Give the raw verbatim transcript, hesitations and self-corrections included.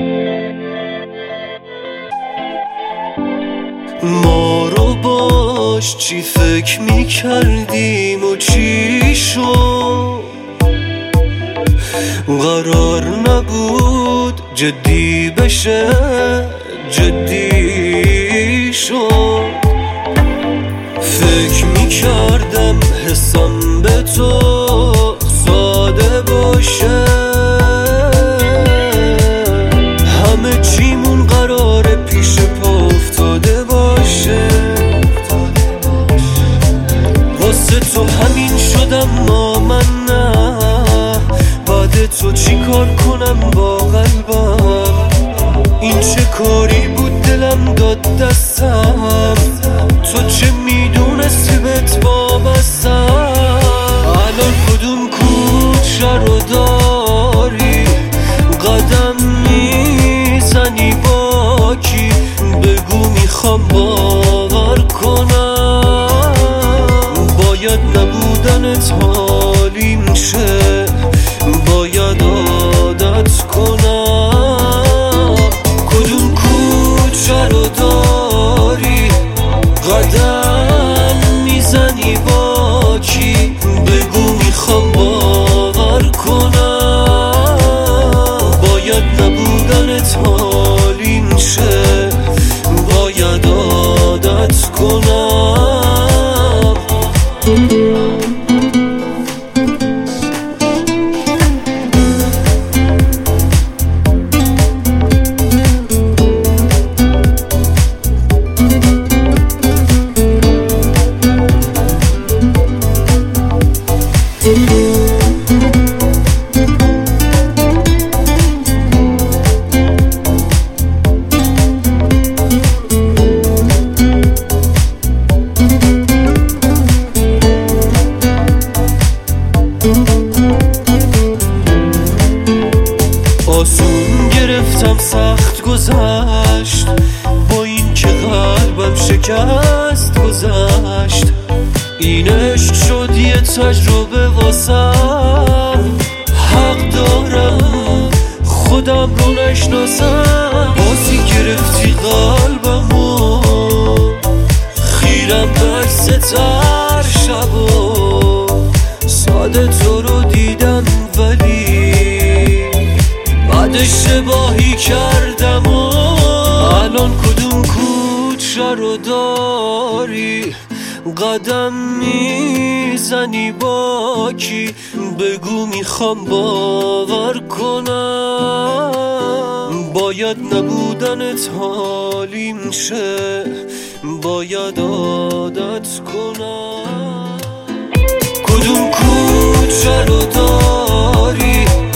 ما رو باش چی فکر میکردیم و چی شد؟ قرار نبود جدی بشه، جدی شد. فکر میکردم حسام به تو ساده باشه، همه چیمون قراره پیش پا افتاده باشه. واسه تو همین شدم ما من نه، بعد تو چی کار کنم با قلبم؟ این چه کاری بود دلم داد دستم، تو چه میدونستی بهت وابستم؟ الان کدوم کوچه رو داری؟ قدم میزنی با کی؟ بگو میخوام باور کنم. باید نبودنت حالیم شه، باید عادت کنم. کدوم کوچه رو داری؟ قدم میزنی با کی؟ بگو میخوام باور کنم. باید نبودنت حالیم شه، باید عادت کنم. آسون گرفتم سخت گذشت، با این که قلبم شکست گذشت. این عشق شد یه تجربه واسم، حق دارم خودم رو نشناسم. بازی گرفتی قلبمو، خیرم بکس تر شبو. ساده تو رو دیدم ولی بعد اشتباهی کردم و الان کدوم کوچه رو داری؟ قدم میزنی با کی؟ بگو میخوام باور کنم. باید نبودنت حالیم شه، باید عادت کنم. کدوم کوچه رو داری؟